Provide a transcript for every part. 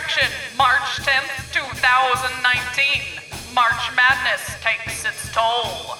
Attraction, March 10th, 2019. March Madness takes its toll.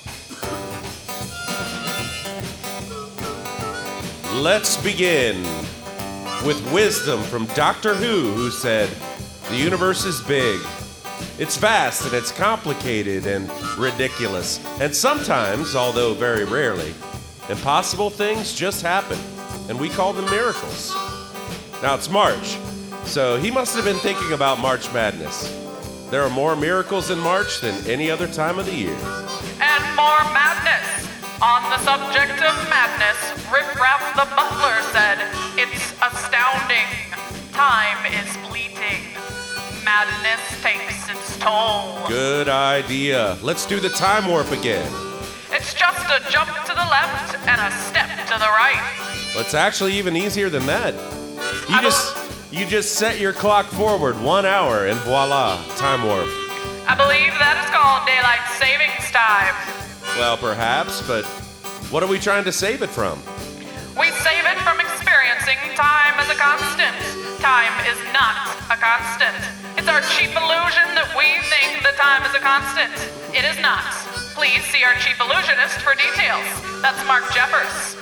Let's begin with wisdom from Doctor Who said, "The universe is big. It's vast and it's complicated and ridiculous. And sometimes, although very rarely, impossible things just happen, and we call them miracles." Now it's March, so he must have been thinking about March Madness. There are more miracles in March than any other time of the year. And more madness. On the subject of madness, Riff Raff the Butler said, "It's astounding. Time is fleeting. Madness takes its toll." Good idea. Let's do the time warp again. It's just a jump to the left and a step to the right. Well, it's actually even easier than that. You just set your clock forward 1 hour and voila, time warp. I believe that is called daylight savings time. Well, perhaps, but what are we trying to save it from? We save it from experiencing time as a constant. Time is not a constant. It's our cheap illusion that we think that time is a constant. It is not. Please see our chief illusionist for details. That's Mark Jeffers.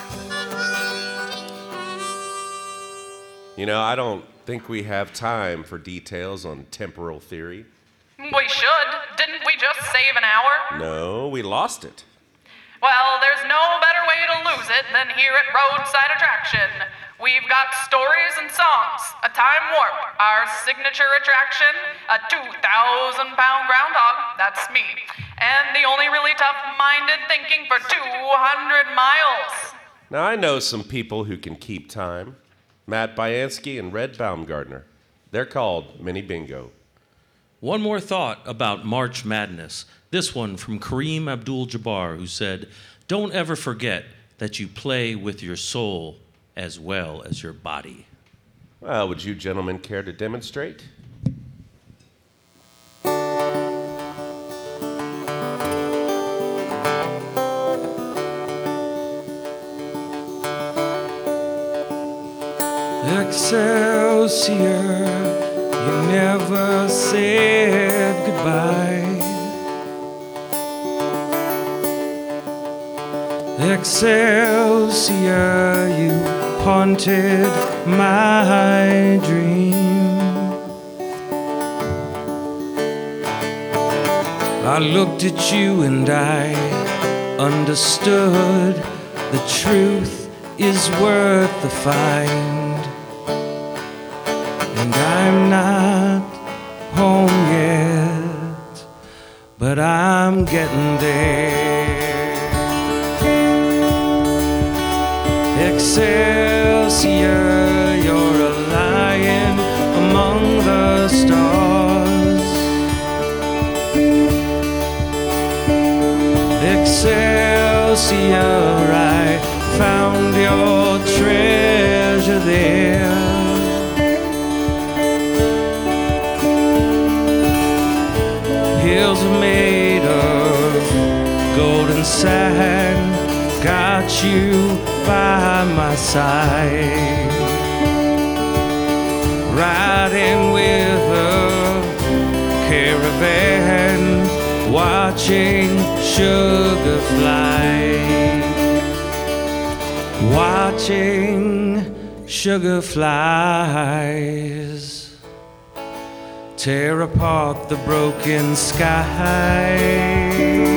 You know, I don't think we have time for details on temporal theory. We should. Didn't we just save an hour? No, we lost it. Well, there's no better way to lose it than here at Roadside Attraction. We've got stories and songs, a time warp, our signature attraction, a 2,000-pound groundhog, that's me, and the only really tough-minded thinking for 200 miles. Now, I know some people who can keep time. Matt Bianski and Red Baumgartner. They're called Mini Bingo. One more thought about March Madness. This one from Kareem Abdul-Jabbar, who said, "Don't ever forget that you play with your soul as well as your body." Well, would you gentlemen care to demonstrate? Excelsior, you never said goodbye. Excelsior, you haunted my dream. I looked at you and I understood the truth is worth the find. And I'm not home yet, but I'm getting there. Excelsior, you're a lion among the stars. Excelsior, I found your treasure there. Hills are made of golden sand, got you by my side, riding with a caravan, watching sugar fly, watching sugar flies tear apart the broken sky.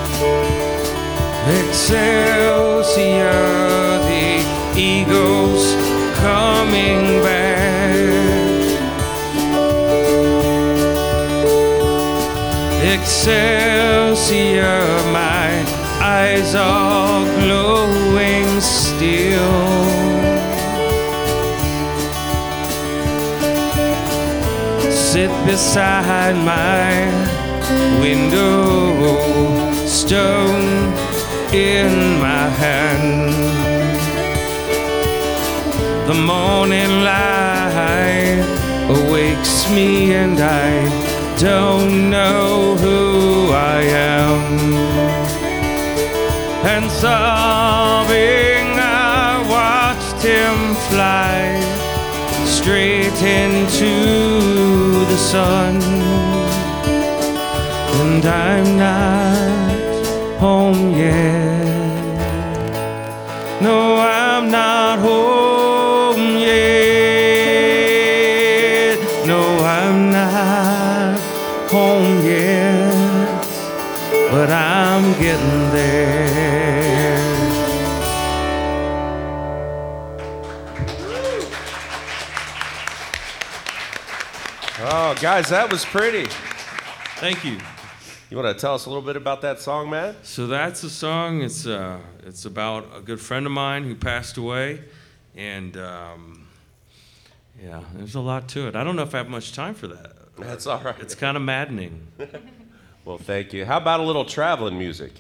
Excelsior, the eagle Excelsior, my eyes are glowing still. Sit beside my window, stone in my hand. The morning light awakes me and I don't know who I am. And sobbing I watched him fly straight into the sun. And I'm not home yet. No, I'm not home yet. No, I'm not home yet. But I'm getting there. Oh, guys, that was pretty. Thank you. You want to tell us a little bit about that song, Matt? So that's a song. It's about a good friend of mine who passed away, and yeah, there's a lot to it. I don't know if I have much time for that. That's all right. It's kind of maddening. Well, thank you. How about a little traveling music?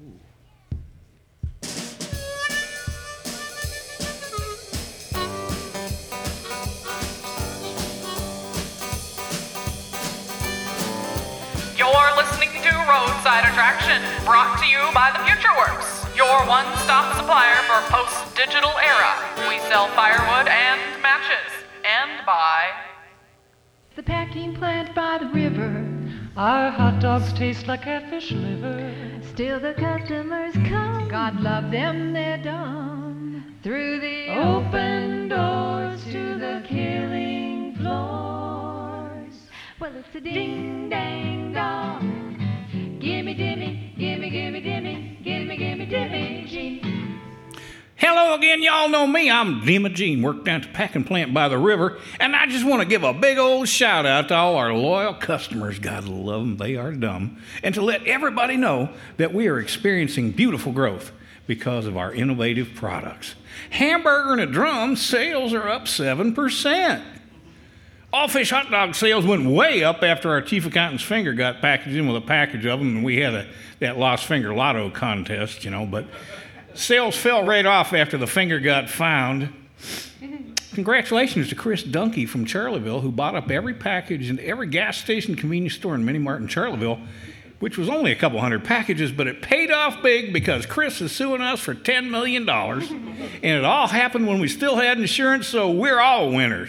You're listening to Roadside Attraction, brought to you by the FutureWorks, your one-stop supplier for post-digital era. We sell firewood and matches, and buy The packing plant by the river. Our hot dogs taste like catfish liver. Still the customers come. God love them, they're dumb. Through the Open doors to the killing floors. well, it's a ding dang dong. Gimme dimmy, gimme gimme dimmy, gimme gimme dimmy Jean. Hello again, y'all know me. I'm Dimmy Jean, work down at the packing plant by the river, and I just want to give a big old shout out to all our loyal customers. God love them, they are dumb. And to let everybody know that we are experiencing beautiful growth because of our innovative products. Hamburger and a drum sales are up 7%. All fish hot dog sales went way up after our chief accountant's finger got packaged in with a package of them, and we had that lost finger lotto contest, but sales fell right off after the finger got found. Congratulations to Chris Dunkey from Charleville, who bought up every package in every gas station, convenience store, and mini mart in Charleville, which was only a couple hundred packages, but it paid off big because Chris is suing us for $10 million. And it all happened when we still had insurance, so we're all winners.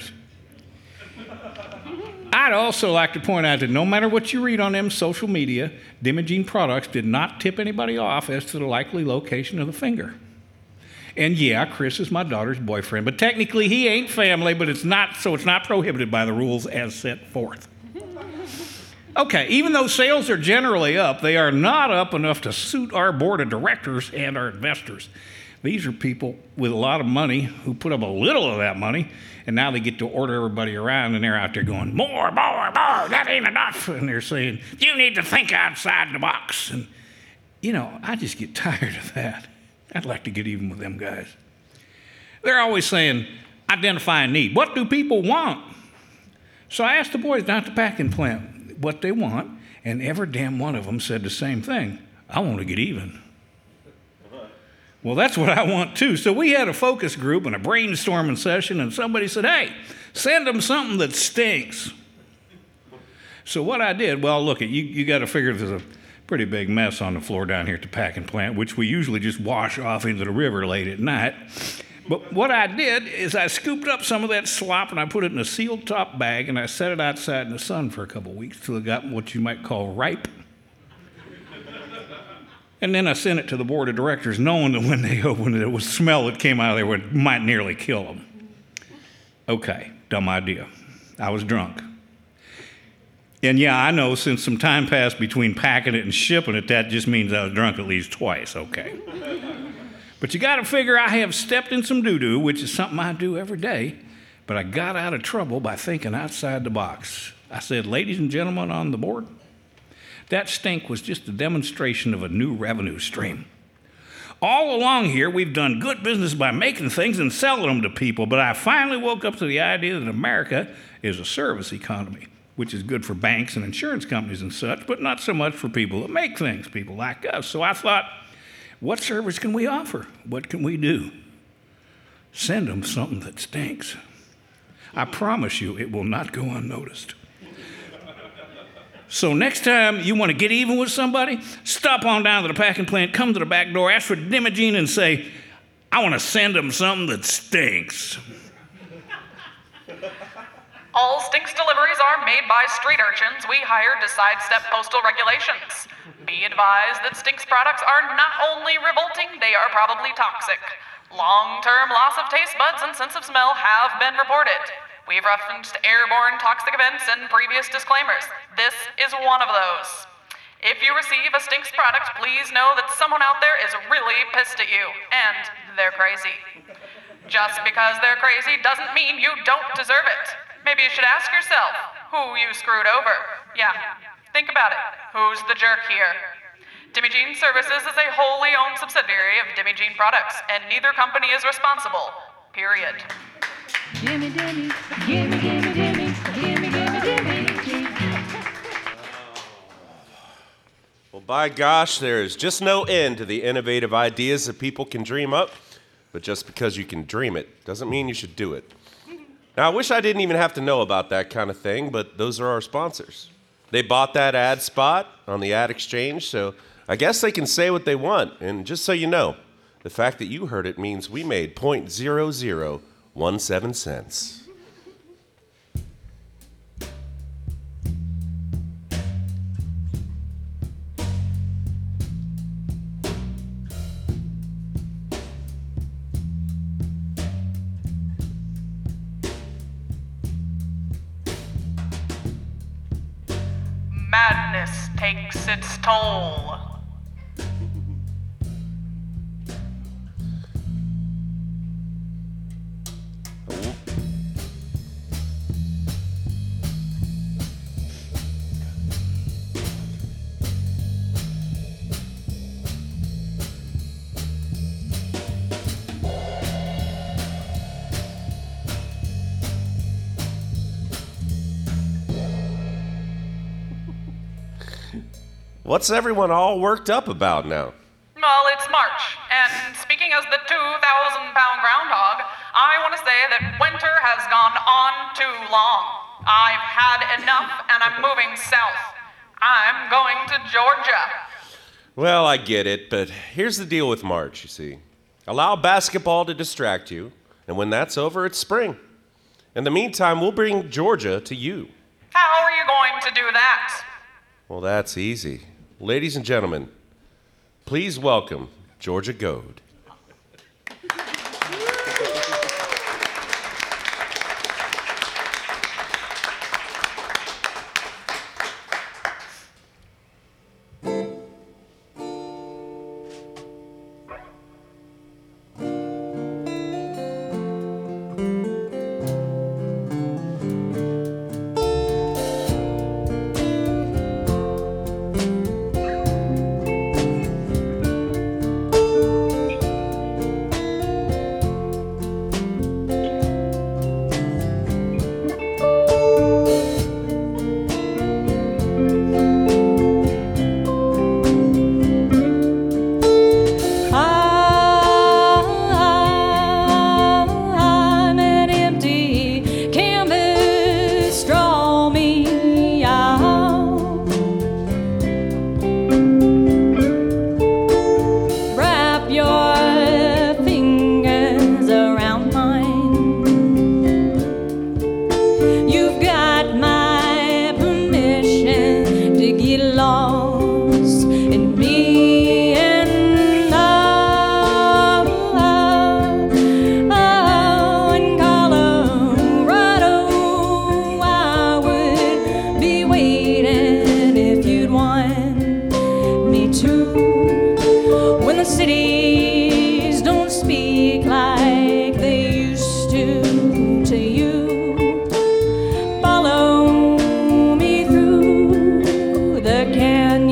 I'd also like to point out that no matter what you read on them social media, Dimmy Jean Products did not tip anybody off as to the likely location of the finger. And yeah, Chris is my daughter's boyfriend, but technically he ain't family, but it's not prohibited by the rules as set forth. Okay, even though sales are generally up, they are not up enough to suit our board of directors and our investors. These are people with a lot of money who put up a little of that money, and now they get to order everybody around, and they're out there going, more, that ain't enough. And they're saying, you need to think outside the box. And, I just get tired of that. I'd like to get even with them guys. They're always saying, identify a need. What do people want? So I asked the boys down at the packing plant what they want, and every damn one of them said the same thing. I want to get even. Well, that's what I want too. So we had a focus group and a brainstorming session, and somebody said, hey, send them something that stinks. So what I did, well, look, you got to figure there's a pretty big mess on the floor down here at the packing plant, which we usually just wash off into the river late at night. But what I did is I scooped up some of that slop and I put it in a sealed top bag and I set it outside in the sun for a couple of weeks till it got what you might call ripe. And then I sent it to the board of directors, knowing that when they opened it, it was smell that came out of there might nearly kill them. Okay, dumb idea. I was drunk. And yeah, I know since some time passed between packing it and shipping it, that just means I was drunk at least twice, okay. But you got to figure I have stepped in some doo-doo, which is something I do every day, but I got out of trouble by thinking outside the box. I said, ladies and gentlemen on the board, That stink was just a demonstration of a new revenue stream. All along here, we've done good business by making things and selling them to people, but I finally woke up to the idea that America is a service economy, which is good for banks and insurance companies and such, but not so much for people that make things, people like us. So I thought, what service can we offer? What can we do? Send them something that stinks. I promise you it will not go unnoticed. So next time you want to get even with somebody, stop on down to the packing plant, come to the back door, ask for Dimogene and say, I want to send them something that stinks. All Stinks deliveries are made by street urchins we hired to sidestep postal regulations. Be advised that Stinks products are not only revolting, they are probably toxic. Long-term loss of taste buds and sense of smell have been reported. We've referenced airborne toxic events in previous disclaimers. This is one of those. If you receive a Stinks product, please know that someone out there is really pissed at you, and they're crazy. Just because they're crazy doesn't mean you don't deserve it. Maybe you should ask yourself who you screwed over. Yeah, think about it. Who's the jerk here? Dimogene Services is a wholly owned subsidiary of Dimogene Products, and neither company is responsible. Period. Gimme, gimme, gimme, gimme, gimme, gimme, gimme, gimme, gimme. Well, by gosh, there is just no end to the innovative ideas that people can dream up. But just because you can dream it doesn't mean you should do it. Now, I wish I didn't even have to know about that kind of thing, but those are our sponsors. They bought that ad spot on the ad exchange, so I guess they can say what they want. And just so you know, the fact that you heard it means we made 0.0017 cents. Madness takes its toll. What's everyone all worked up about now? Well, it's March, and speaking as the 2,000-pound groundhog, I want to say that winter has gone on too long. I've had enough, and I'm moving south. I'm going to Georgia. Well, I get it, but here's the deal with March, you see. Allow basketball to distract you, and when that's over, it's spring. In the meantime, we'll bring Georgia to you. How are you going to do that? Well, that's easy. Ladies and gentlemen, please welcome Georgia Goad. Follow me through the canyon.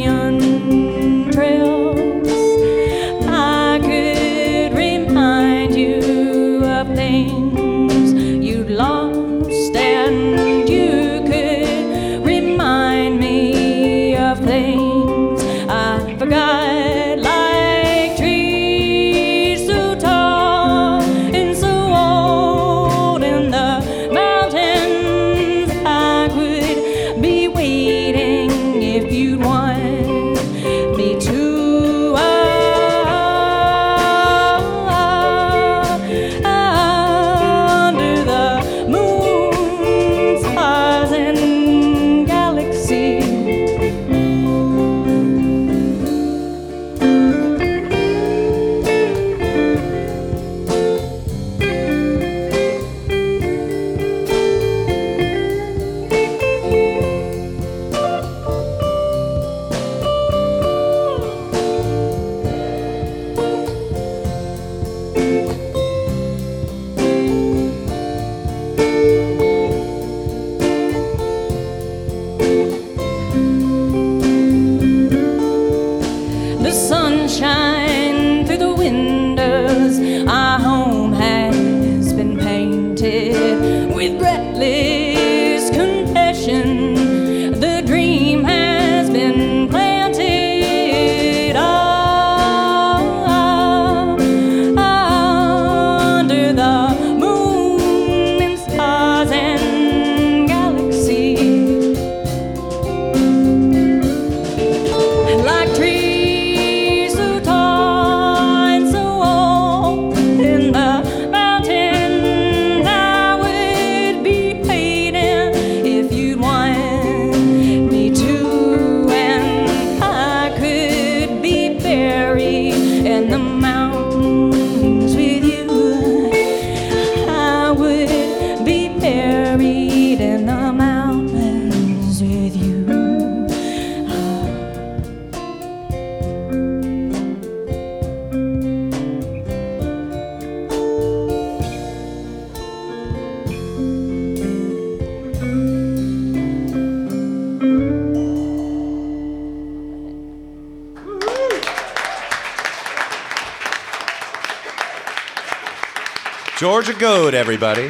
Georgia Goad, everybody.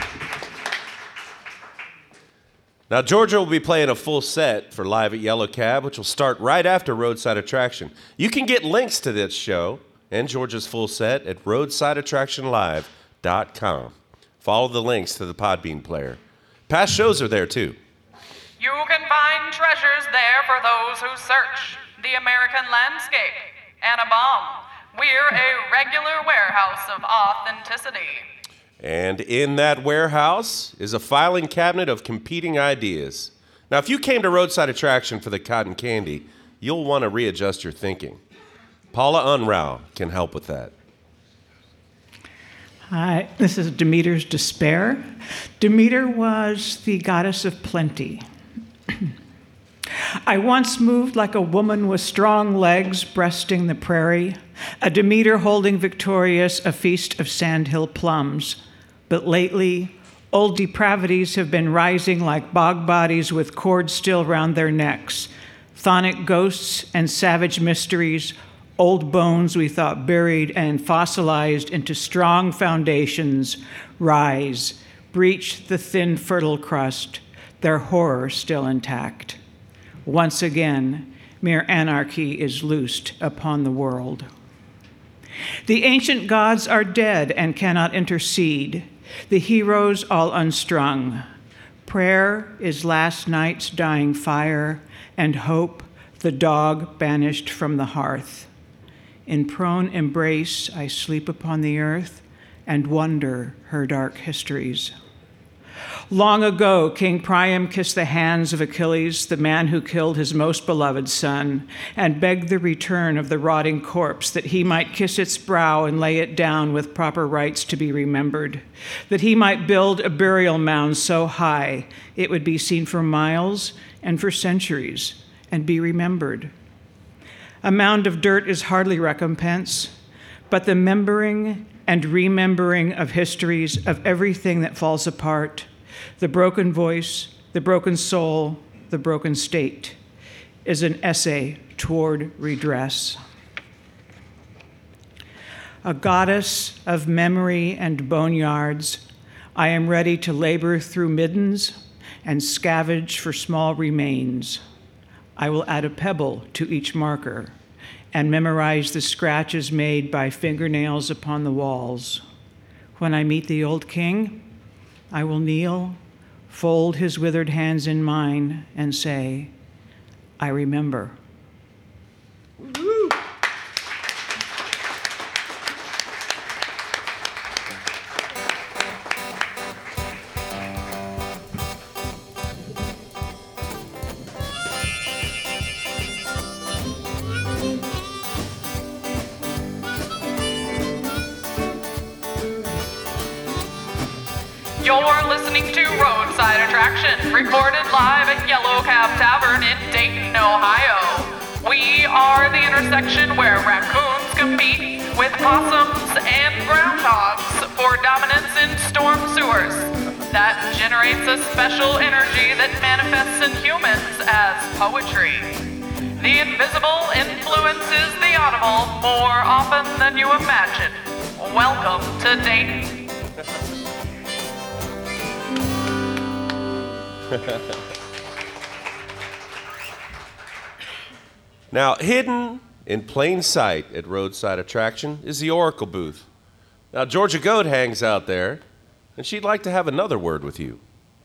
Now, Georgia will be playing a full set for Live at Yellow Cab, which will start right after Roadside Attraction. You can get links to this show and Georgia's full set at roadsideattractionlive.com. Follow the links to the Podbean player. Past shows are there, too. You can find treasures there for those who search. The American landscape. Anna Baum. We're a regular warehouse of authenticity. And in that warehouse is a filing cabinet of competing ideas. Now, if you came to Roadside Attraction for the cotton candy, you'll want to readjust your thinking. Paula Unrau can help with that. Hi, this is Demeter's Despair. Demeter was the goddess of plenty. I once moved like a woman with strong legs breasting the prairie, a Demeter holding victorious a feast of sandhill plums. But lately, old depravities have been rising like bog bodies with cords still round their necks, chthonic ghosts and savage mysteries, old bones we thought buried and fossilized into strong foundations, rise, breach the thin fertile crust, their horror still intact. Once again, mere anarchy is loosed upon the world. The ancient gods are dead and cannot intercede, the heroes all unstrung. Prayer is last night's dying fire, and hope the dog banished from the hearth. In prone embrace I sleep upon the earth and wonder her dark histories. Long ago, King Priam kissed the hands of Achilles, the man who killed his most beloved son, and begged the return of the rotting corpse that he might kiss its brow and lay it down with proper rites to be remembered, that he might build a burial mound so high it would be seen for miles and for centuries and be remembered. A mound of dirt is hardly recompense, but the membering and remembering of histories of everything that falls apart, the broken voice, the broken soul, the broken state, is an essay toward redress. A goddess of memory and boneyards, I am ready to labor through middens and scavenge for small remains. I will add a pebble to each marker and memorize the scratches made by fingernails upon the walls. When I meet the old king, I will kneel, fold his withered hands in mine, and say, I remember. Woo-hoo. You're listening to Roadside Attraction, recorded live at Yellow Cab Tavern in Dayton, Ohio. We are the intersection where raccoons compete with possums and groundhogs for dominance in storm sewers. That generates a special energy that manifests in humans as poetry. The invisible influences the audible more often than you imagine. Welcome to Dayton. Now, hidden in plain sight at Roadside Attraction is the Oracle booth. Now, Georgia Goad hangs out there, and she'd like to have another word with you.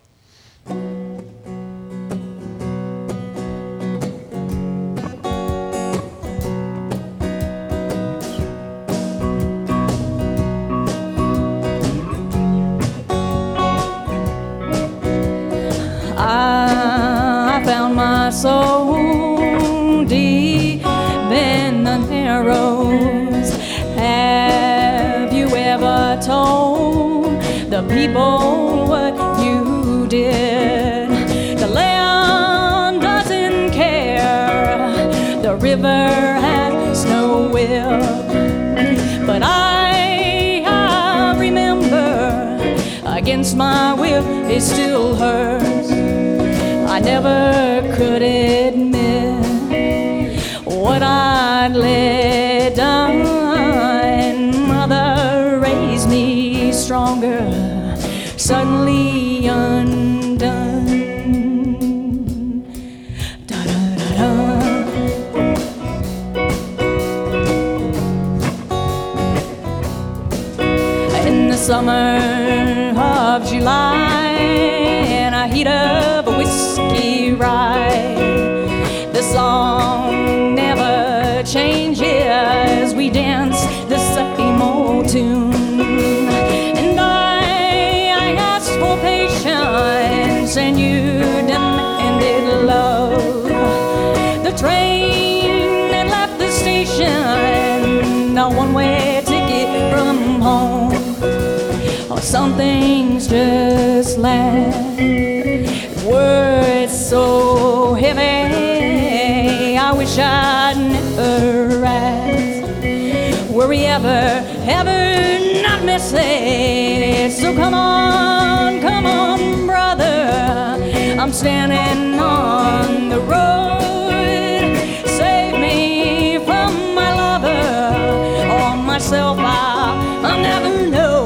I found my soul deep in the narrows. Have you ever told the people what you did? The land doesn't care, the river has no will, but I remember against my will it's still hers. I never could admit what I'd let done. Mother raised me strong. longer suddenly undone. Da-da-da-da. In the summer of July, in a heat of a whiskey rye, the song never changes. We dance the same old tune, and I asked for patience, and you demanded love. The train had left the station, a one-way ticket from home. Oh, some things just land, words so heavy, I wish I'd never asked. Were we ever not missing? So come on, brother, I'm standing on the road. Save me from my lover or myself, I'll never know.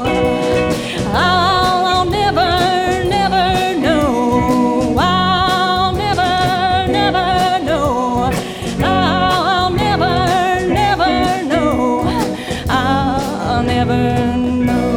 I'll never know. I'll never know. I'll never know. I'll never know.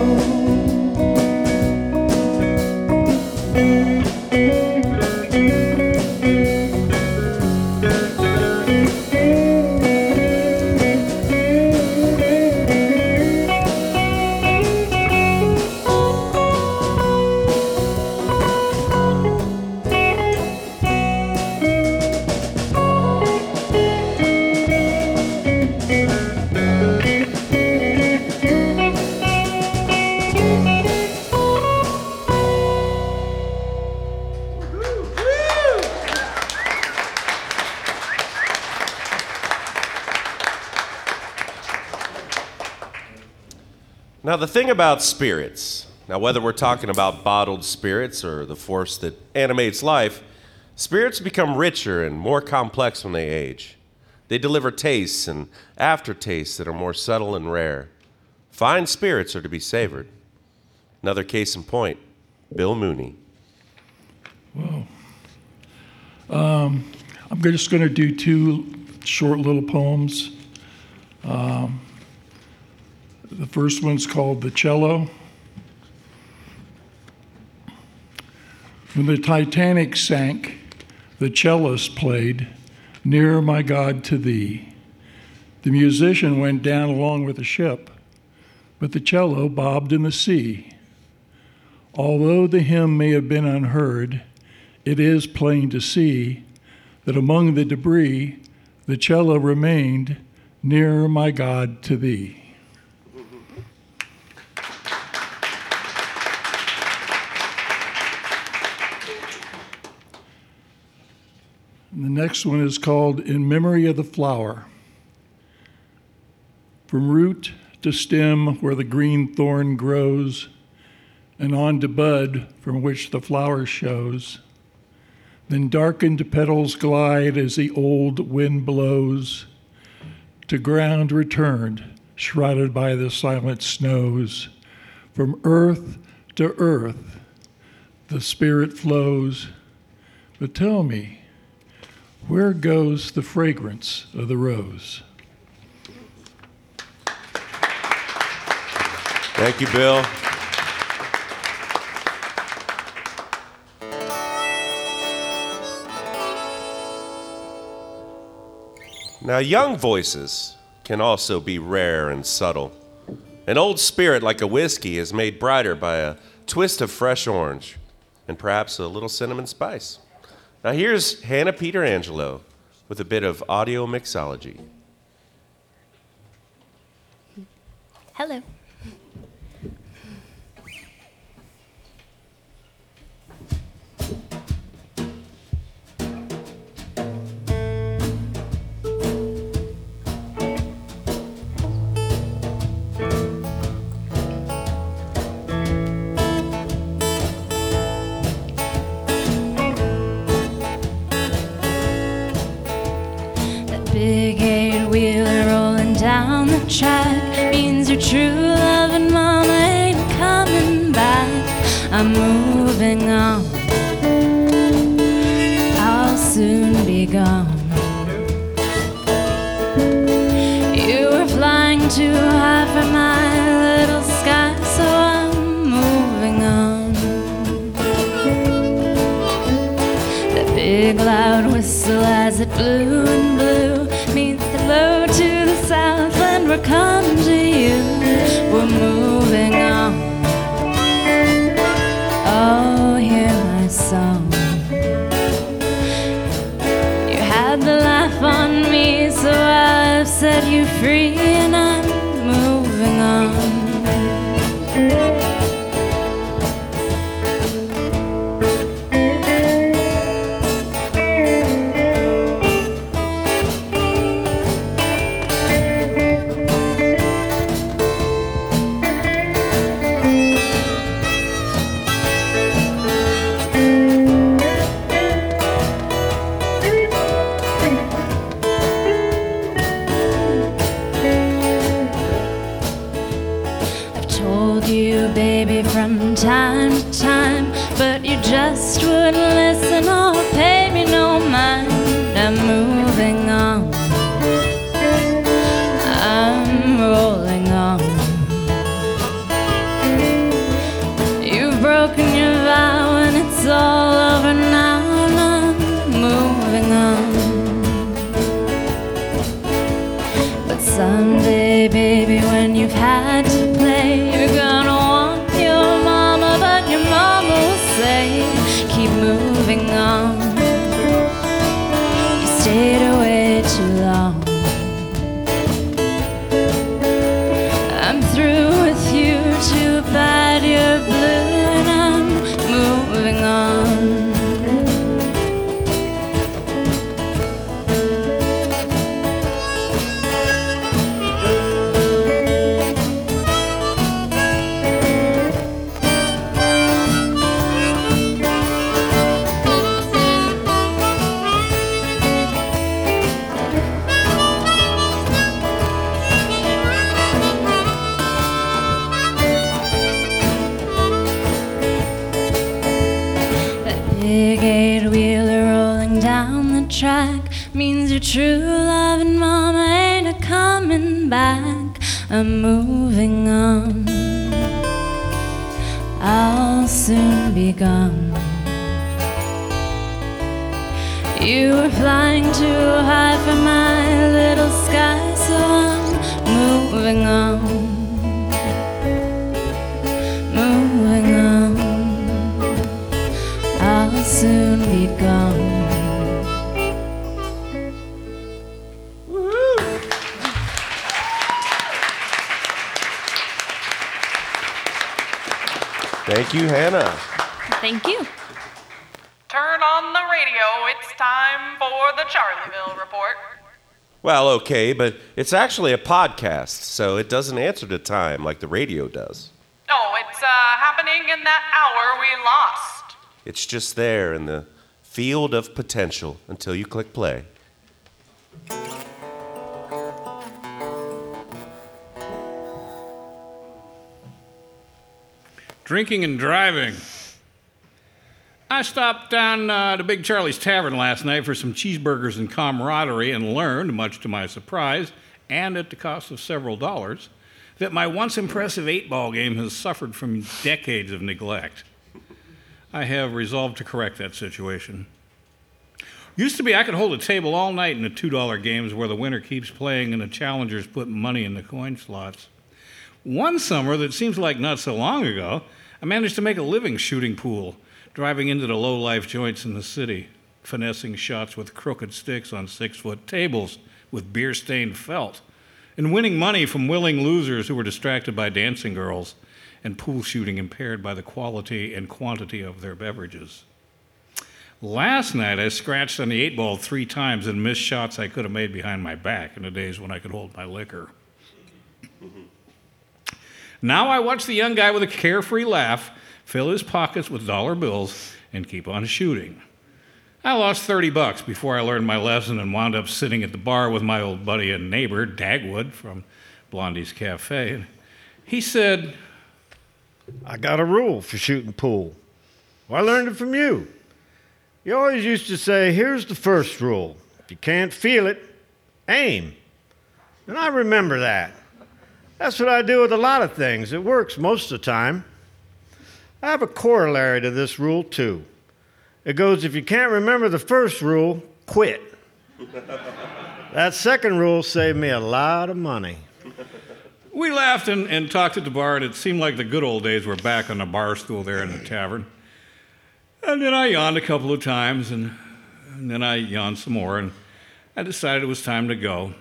Now, the thing about spirits, now whether we're talking about bottled spirits or the force that animates life, spirits become richer and more complex when they age. They deliver tastes and aftertastes that are more subtle and rare. Fine spirits are to be savored. Another case in point, Bill Mooney. Whoa. I'm just going to do two short little poems. The first one's called The Cello. When the Titanic sank, the cellist played, Nearer, My God, to Thee. The musician went down along with the ship, but the cello bobbed in the sea. Although the hymn may have been unheard, it is plain to see that among the debris, the cello remained, Nearer, My God, to Thee. And the next one is called In Memory of the Flower. From root to stem where the green thorn grows, and on to bud from which the flower shows, then darkened petals glide as the old wind blows, to ground returned, shrouded by the silent snows. From earth to earth, the spirit flows. But tell me, where goes the fragrance of the rose? Thank you, Bill. Now, young voices can also be rare and subtle. An old spirit like a whiskey is made brighter by a twist of fresh orange and perhaps a little cinnamon spice. Now here's Hannah Peterangelo with a bit of audio mixology. Hello. Big 8-wheeler rolling down the track means your true love and mama ain't coming coming back. I'm moving on. I'll soon be gone. You were flying too high for my little sky, so I'm moving on. The big loud whistle as it blew and blew means hello to the Southland. We're coming to you. We're moving on. Oh, hear my song. You had the laugh on me, so I've set you free, and I'm moving on. Baby, from time to time, but you just wouldn't listen or pay me no mind. I'm moving on. I'm rolling on. You've broken your vow and it's all over now, and I'm moving on. But someday, baby, when you've had to play, you're gonna want your mama, but your mama will say, keep moving on. You stayed away too long. I'm through with you, too bad you're blue, and I'm moving on. Big eight-wheeler rolling down the track means your true loving mama ain't a-coming back. I'm moving on. I'll soon be gone. You were flying too high for my little sky, so I'm moving on. Moving on. I'll soon be gone. Thank you, Hannah. Thank you. Turn on the radio. It's time for the Charlieville Report. Well, okay, but it's actually a podcast, so it doesn't answer to time like the radio does. Oh, it's happening in that hour we lost. It's just there in the field of potential until you click play. Drinking and driving. I stopped down to Big Charlie's Tavern last night for some cheeseburgers and camaraderie and learned, much to my surprise, and at the cost of several dollars, that my once impressive 8-ball game has suffered from decades of neglect. I have resolved to correct that situation. Used to be I could hold a table all night in the $2 games where the winner keeps playing and the challengers put money in the coin slots. One summer that seems like not so long ago, I managed to make a living shooting pool, driving into the low-life joints in the city, finessing shots with crooked sticks on 6-foot tables with beer-stained felt, and winning money from willing losers who were distracted by dancing girls and pool shooting impaired by the quality and quantity of their beverages. Last night, I scratched on the 8-ball 3 times and missed shots I could have made behind my back in the days when I could hold my liquor. Now I watch the young guy with a carefree laugh fill his pockets with dollar bills and keep on shooting. I lost $30 before I learned my lesson and wound up sitting at the bar with my old buddy and neighbor, Dagwood, from Blondie's Cafe. He said, I got a rule for shooting pool. Well, I learned it from you. You always used to say, here's the first rule. If you can't feel it, aim. And I remember that. That's what I do with a lot of things. It works most of the time. I have a corollary to this rule, too. It goes, if you can't remember the first rule, quit. That second rule saved me a lot of money. We laughed and talked at the bar, and it seemed like the good old days were back on the bar stool there in the tavern. And then I yawned a couple of times, and then I yawned some more, and I decided it was time to go.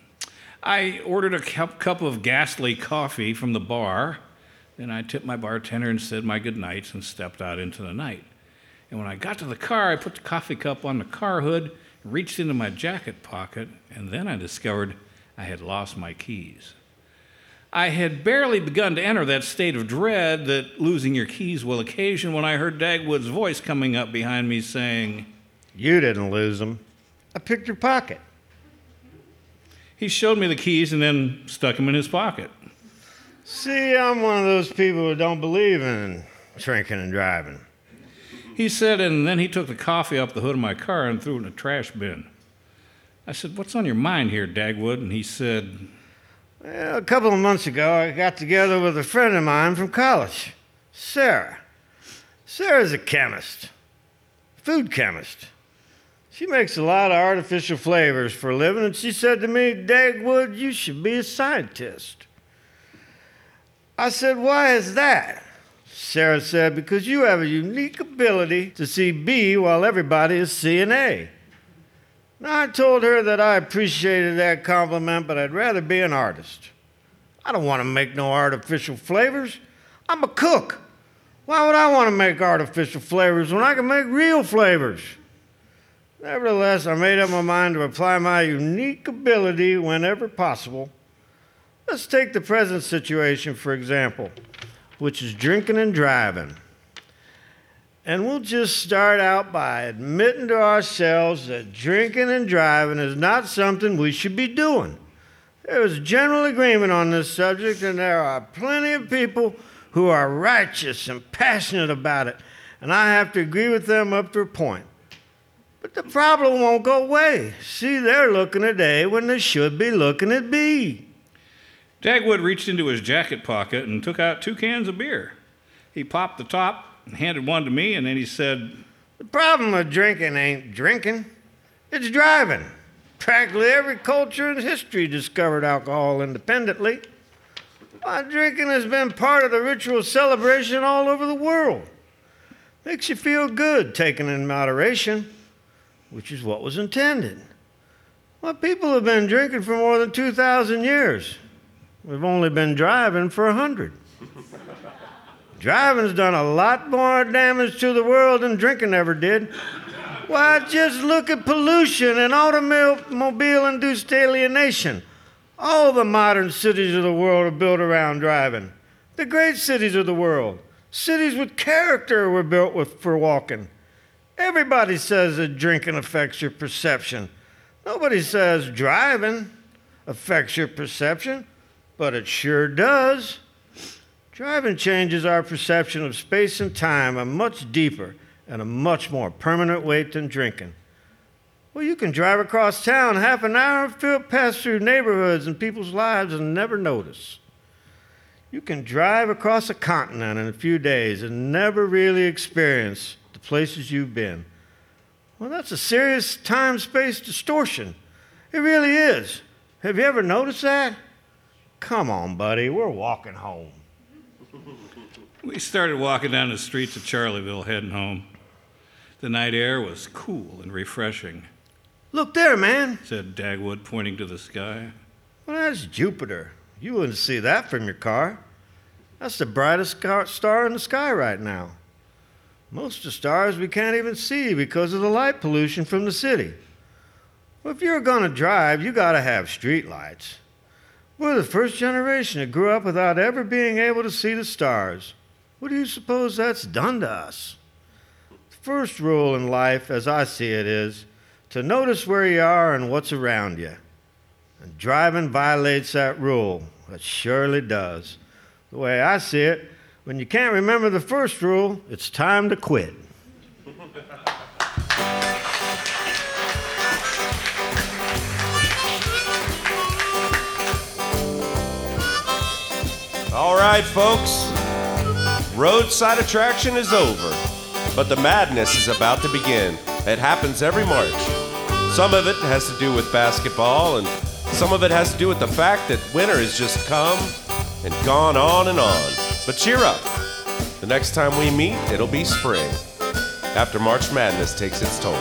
I ordered a cup of ghastly coffee from the bar, and I tipped my bartender and said my goodnights and stepped out into the night. And when I got to the car, I put the coffee cup on the car hood, reached into my jacket pocket, and then I discovered I had lost my keys. I had barely begun to enter that state of dread that losing your keys will occasion when I heard Dagwood's voice coming up behind me saying, You didn't lose them. I picked your pocket. He showed me the keys and then stuck them in his pocket. See, I'm one of those people who don't believe in drinking and driving. He said, and then he took the coffee off the hood of my car and threw it in a trash bin. I said, what's on your mind here, Dagwood? And he said, Well, a couple of months ago, I got together with a friend of mine from college, Sarah. Sarah's a chemist, food chemist. She makes a lot of artificial flavors for a living, and she said to me, Dagwood, you should be a scientist. I said, why is that? Sarah said, because you have a unique ability to see B while everybody is seeing A. Now, I told her that I appreciated that compliment, but I'd rather be an artist. I don't want to make no artificial flavors. I'm a cook. Why would I want to make artificial flavors when I can make real flavors? Nevertheless, I made up my mind to apply my unique ability whenever possible. Let's take the present situation, for example, which is drinking and driving. And we'll just start out by admitting to ourselves that drinking and driving is not something we should be doing. There is general agreement on this subject, and there are plenty of people who are righteous and passionate about it, and I have to agree with them up to a point. But the problem won't go away. See, they're looking at A when they should be looking at B. Dagwood reached into his jacket pocket and took out 2 cans of beer. He popped the top and handed one to me, and then he said, The problem with drinking ain't drinking, it's driving. Practically every culture in history discovered alcohol independently. Why, drinking has been part of the ritual celebration all over the world. Makes you feel good taken in moderation, which is what was intended. Well, people have been drinking for more than 2,000 years. We've only been driving for 100. Driving's done a lot more damage to the world than drinking ever did. Why, just look at pollution and automobile-induced alienation. All the modern cities of the world are built around driving. The great cities of the world, cities with character, were built for walking. Everybody says that drinking affects your perception. Nobody says driving affects your perception, but it sure does. Driving changes our perception of space and time a much deeper and a much more permanent way than drinking. Well, you can drive across town half an hour, pass through neighborhoods and people's lives and never notice. You can drive across a continent in a few days and never really experience the places you've been. Well, that's a serious time-space distortion. It really is. Have you ever noticed that? Come on, buddy, we're walking home. We started walking down the streets of Charleville, heading home. The night air was cool and refreshing. Look there, man, said Dagwood, pointing to the sky. Well, that's Jupiter. You wouldn't see that from your car. That's the brightest star in the sky right now. Most of the stars we can't even see because of the light pollution from the city. Well, if you're going to drive, you got to have street lights. We're the first generation that grew up without ever being able to see the stars. What do you suppose that's done to us? The first rule in life, as I see it, is to notice where you are and what's around you. And driving violates that rule. It surely does. The way I see it, When you can't remember the first rule, it's time to quit. All right, folks. Roadside Attraction is over, but the madness is about to begin. It happens every March. Some of it has to do with basketball, and some of it has to do with the fact that winter has just come and gone on and on. But cheer up. The next time we meet, it'll be spring, after March Madness takes its toll.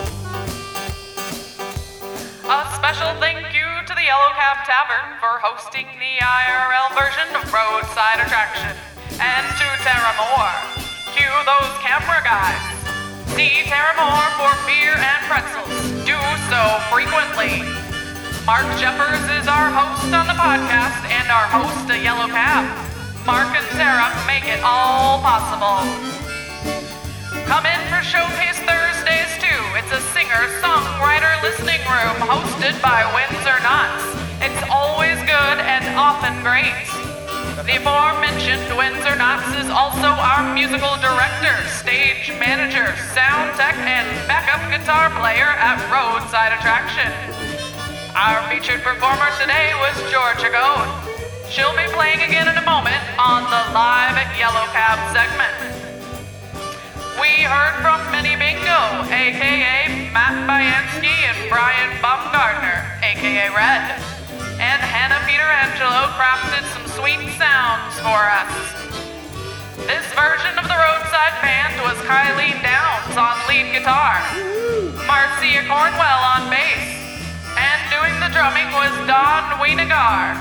A special thank you to the Yellow Cab Tavern for hosting the IRL version of Roadside Attraction. And to Tara Moore. Cue those camera guys. See Tara Moore for beer and pretzels. Do so frequently. Mark Jeffers is our host on the podcast and our host of Yellow Cab. Mark and Tara make it all possible. Come in for Showcase Thursdays too. It's a singer-songwriter listening room hosted by Windsor Knots. It's always good and often great. The aforementioned Windsor Knots is also our musical director, stage manager, sound tech, and backup guitar player at Roadside Attraction. Our featured performer today was Georgia Goad. She'll be playing again in a moment on the Live at Yellow Cab segment. We heard from Minnie Bingo, a.k.a. Matt Bayansky, and Brian Baumgartner, a.k.a. Red. And Hannah Peterangelo crafted some sweet sounds for us. This version of the Roadside Band was Kylie Downs on lead guitar, Marcia Cornwell on bass, and doing the drumming was Don Wienegar.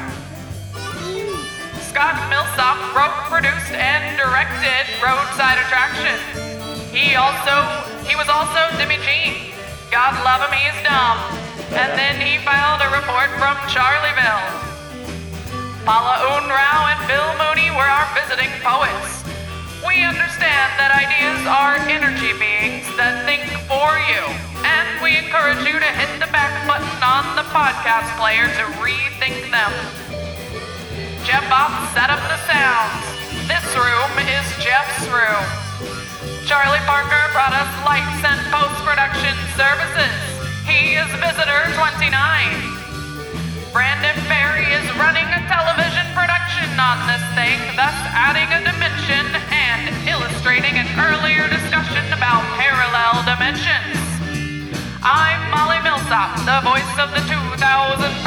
Scott Millsop wrote, produced, and directed Roadside Attraction. He was also Dimmy Jean. God love him, he's dumb. And then he filed a report from Charlieville. Paula Unrau and Bill Mooney were our visiting poets. We understand that ideas are energy beings that think for you, and we encourage you to hit the back button on the podcast player to rethink them. Jeff Bob set up the sounds. This room is Jeff's room. Charlie Parker brought us lights and post-production services. He is Visitor 29. Brandon Berry is running a television production on this thing, thus adding a dimension and illustrating an earlier discussion about parallel dimensions. I'm Molly Millsop, the voice of the 2000